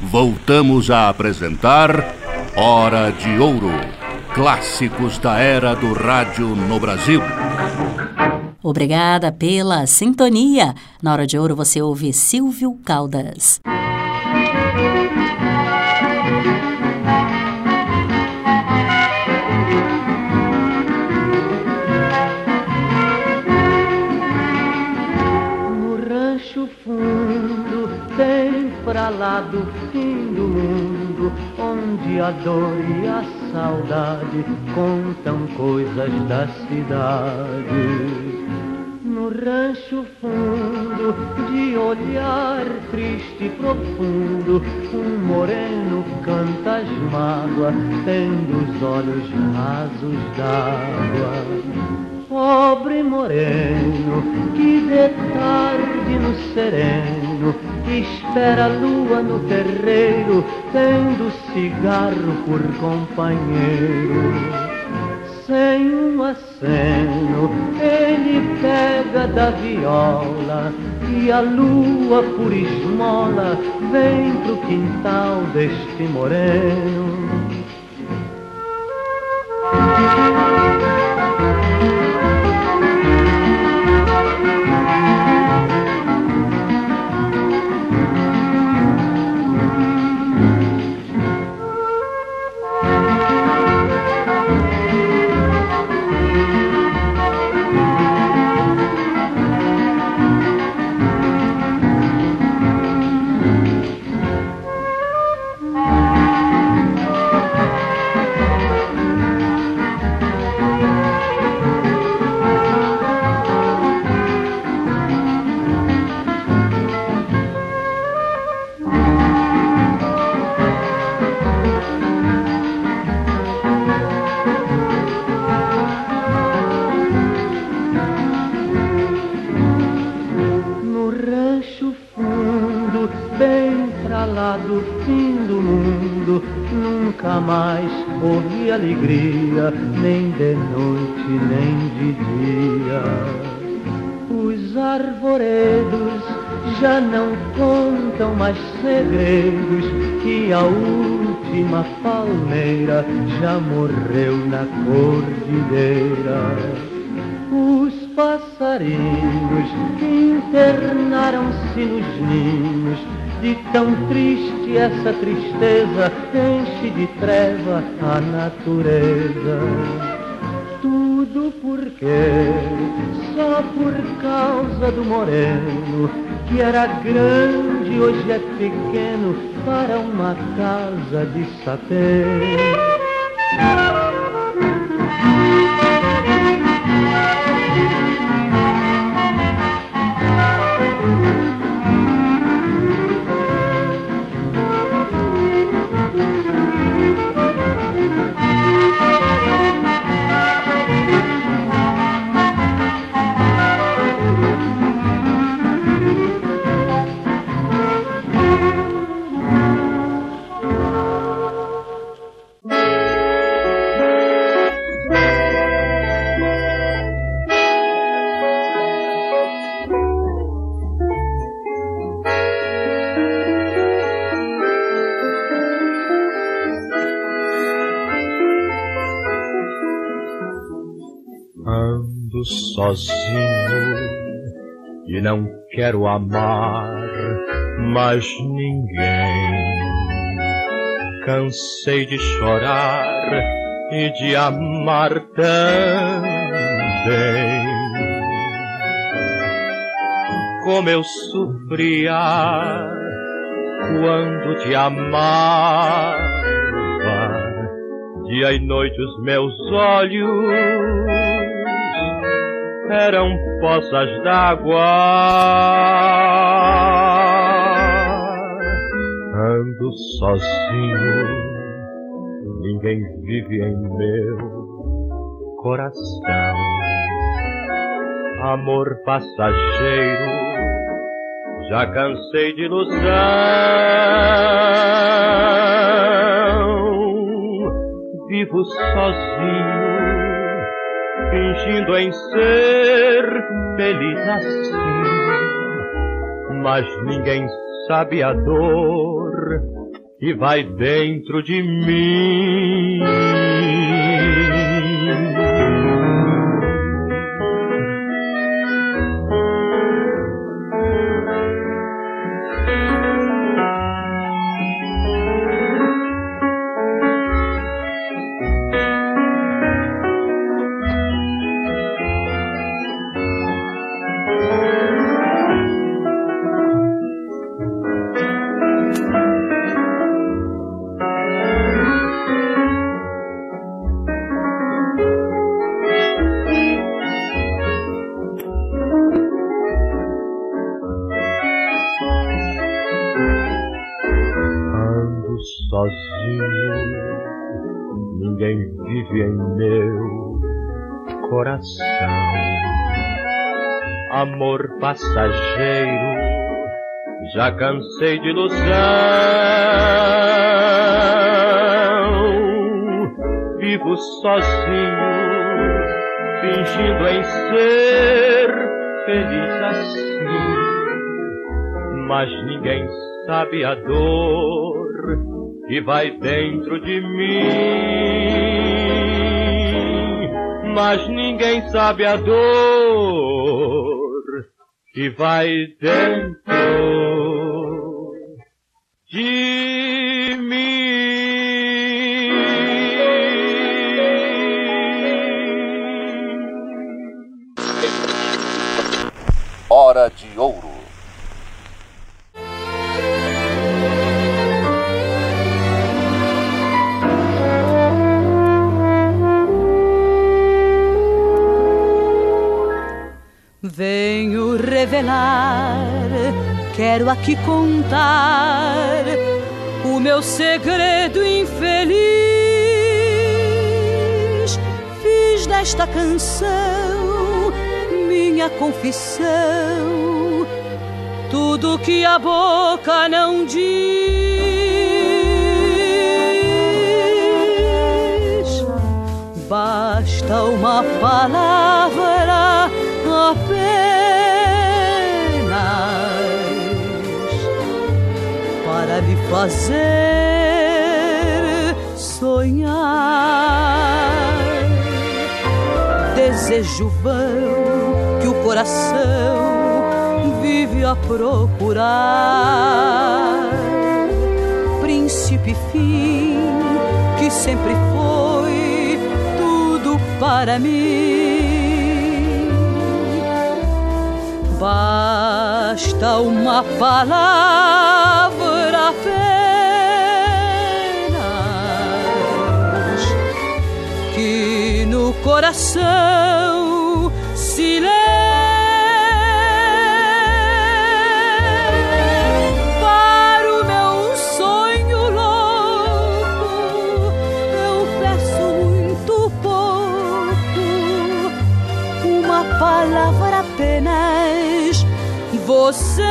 voltamos a apresentar Hora de Ouro, clássicos da era do rádio no Brasil. Obrigada pela sintonia. Na Hora de Ouro você ouve Silvio Caldas. Pra lá do fim do mundo, onde a dor e a saudade contam coisas da cidade. No rancho fundo, de olhar triste e profundo, um moreno canta as mágoas, tendo os olhos rasos d'água. Pobre moreno, que de tarde no sereno espera a lua no terreiro, tendo cigarro por companheiro. Sem um aceno, ele pega da viola e a lua por esmola vem pro quintal deste moreno. Alegria, nem de noite, nem de dia. Os arvoredos já não contam mais segredos, que a última palmeira já morreu na cordilheira. Os passarinhos internaram-se nos ninhos, de tão triste essa tristeza enche de treva a natureza. Tudo porque só por causa do moreno, que era grande hoje é pequeno para uma casa de sapê. Sozinho e não quero amar mais ninguém. Cansei de chorar e de amar também. Como eu sofria quando te amava, dia e noite os meus olhos eram poças d'água. Ando sozinho, ninguém vive em meu coração. Amor passageiro, já cansei de ilusão. Vivo sozinho, fingindo em ser feliz assim, mas ninguém sabe a dor e vai dentro de mim. Sozinho, ninguém vive em meu coração. Amor passageiro, já cansei de ilusão. Vivo sozinho, fingindo em ser feliz assim, mas ninguém sabe a dor que vai dentro de mim. Mas ninguém sabe a dor que vai dentro de mim. Hora de Ouro. Venho revelar, quero aqui contar o meu segredo infeliz. Fiz desta canção minha confissão, tudo que a boca não diz. Basta uma palavra apenas para me fazer sonhar. Desejo vão que o coração vive a procurar, princípio e fim que sempre foi tudo para mim. Basta uma palavra apenas que no coração se lê. Para o meu sonho louco eu peço muito pouco, uma palavra apenas. Você,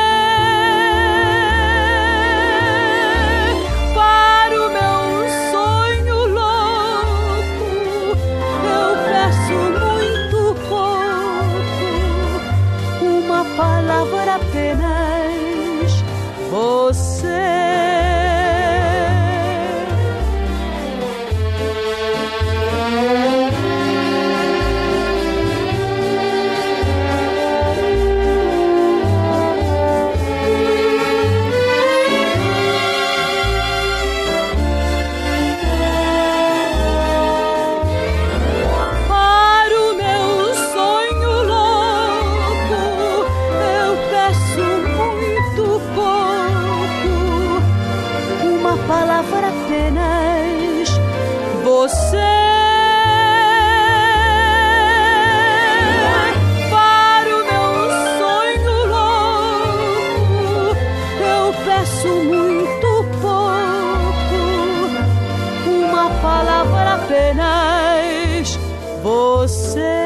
para o meu sonho louco eu peço muito pouco, uma palavra apenas. Você. Palavra apenas. Você, para o meu sonho louco eu peço muito pouco, uma palavra apenas. Você.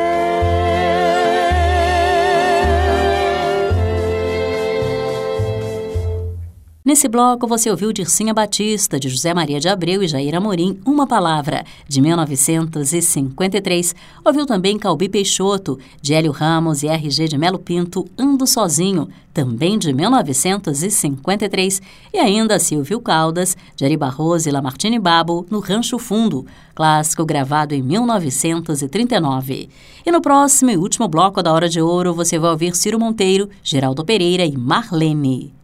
Nesse bloco você ouviu Dircinha Batista, de José Maria de Abreu e Jair Amorim, Uma Palavra, de 1953. Ouviu também Calbi Peixoto, de Hélio Ramos e RG de Melo Pinto, Ando Sozinho, também de 1953. E ainda Silvio Caldas, de Ari Barroso e Lamartine Babo, No Rancho Fundo, clássico gravado em 1939. E no próximo e último bloco da Hora de Ouro você vai ouvir Ciro Monteiro, Geraldo Pereira e Marlene.